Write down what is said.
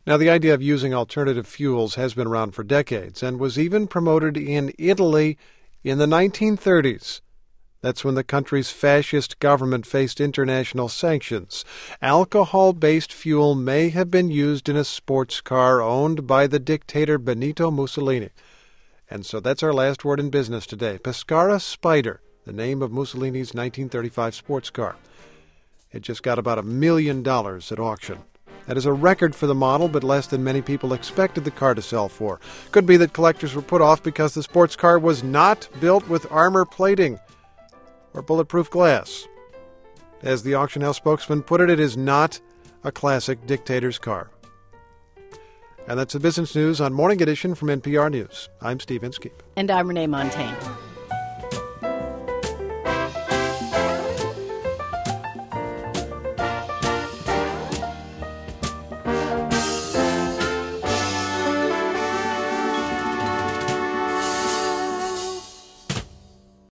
Now, the idea of using alternative fuels has been around for decades and was even promoted in Italy in the 1930s. That's when the country's fascist government faced international sanctions. Alcohol-based fuel may have been used in a sports car owned by the dictator Benito Mussolini. And so that's our last word in business today. Pescara Spider, the name of Mussolini's 1935 sports car. It just got about $1 million at auction. That is a record for the model, but less than many people expected the car to sell for. Could be that collectors were put off because the sports car was not built with armor plating or bulletproof glass. As the auction house spokesman put it, it is not a classic dictator's car. And that's the business news on Morning Edition from NPR News. I'm Steve Inskeep. And I'm Renee Montagne.